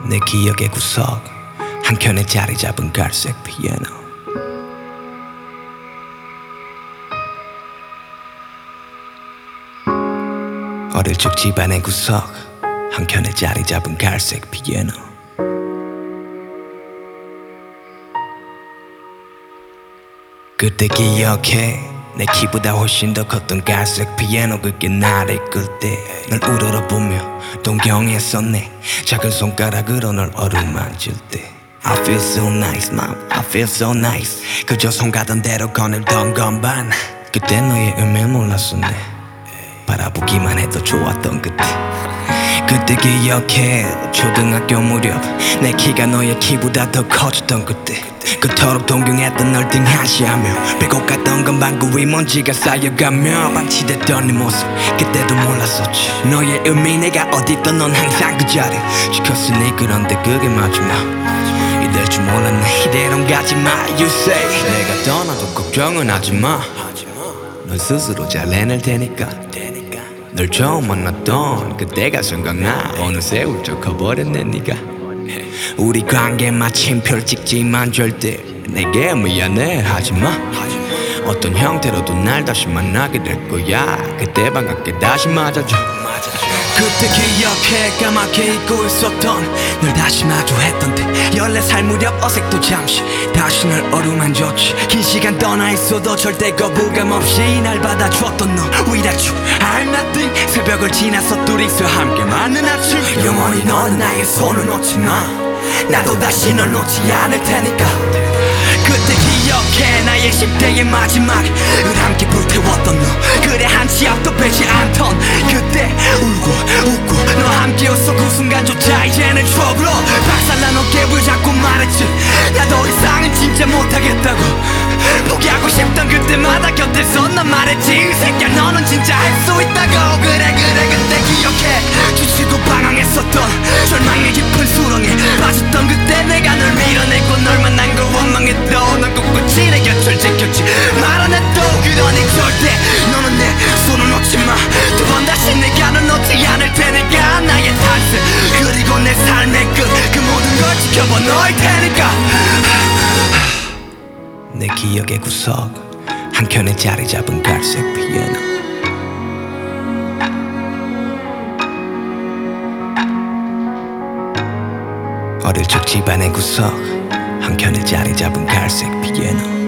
내 기억의 구석 한켠에 자리 잡은 갈색 피아노. 어릴 적 집안의 구석 한켠에 자리 잡은 갈색 피아노. 그때 기억해 내 키보다 훨씬 더 컸던 갈색 피아노. 그게 나를 이끌 때 널 우러러보며 동경했었네. 작은 손가락으로 널 어루만질 때 I feel so nice mom, I feel so nice. 그저 손 가던 대로 거닐던 건반. 그때 너의 의미를 몰랐었네. 바라보기만 해도 좋았던 그때. 그때 기억해 초등학교 무렵 내 키가 너의 키보다 더 커졌던 그때. 그토록 동경했던 널 등하시하며 빼고 갔던 건 방구 위 먼지가 쌓여가며 방치됐던 네 모습 그때도 몰랐었지. 너의 의미 내가 어딨던 넌 항상 그 자리 지켰으니. 그런데 그게 마지막 이될 줄 몰랐네. 이대로는 가지마 you say. 내가 떠나도 걱정은 하지마. 넌 스스로 잘 해낼 테니까. 널 처음 만났던 그때가 생각나. 어느새 훌쩍 커버렸네 네가. 우리 관계 마침표를 찍지만 절대 내게 미안해 하지마. 어떤 형태로도 날 다시 만나게 될 거야. 그때 반갑게 다시 맞아줘. 그때 기억해 까맣게 잊고 있었던 널 다시 마주했던 때 14살 무렵 어색도 잠시 다시 널 어루만졌지. 긴 시간 떠나 있어도 절대 거부감 없이 날 받아줬던 너 Without you I'm nothing. 새벽을 지나서 둘이서 함께 맞는 아침. 영원히 넌 나의 손을 놓지 마. 나도 다시 널 놓지 않을 테니까. 그때 기억해 나의 10대의 마지막을 함께 불태웠던 너. 그래 한치 앞도 빼지 않던 그때 울고 웃고 너 함께 웃어 그 순간조차 이제는 추억으로 박살난 어깨를 잡고 말했지. 나도 더 이상은 진짜 못하겠다고. 포기하고 싶던 그때마다 곁에서 난 말했지. 이 새끼야 너는 진짜 할 수 있다고. 그래 그때 기억해 지치고 방황했었던 절망의 깊은 수렁에 빠졌던 그때 내가 널 밀어내고 널 만난 걸 원망했던 넌 꿋꿋이 내 곁을 지켰지. 말 안 해도 그러니 절대 너는 내 손을 놓지 마. 두 번 다시 내가 널 놓지 않을 테니까. 나의 탄생 그리고 내 삶의 끝 그 모든 걸 지켜봐 너일 테니까. 내 기억의 구석 한켠에 자리 잡은 갈색 피아노. 어릴 적 집안의 구석 한켠에 자리 잡은 갈색 피아노.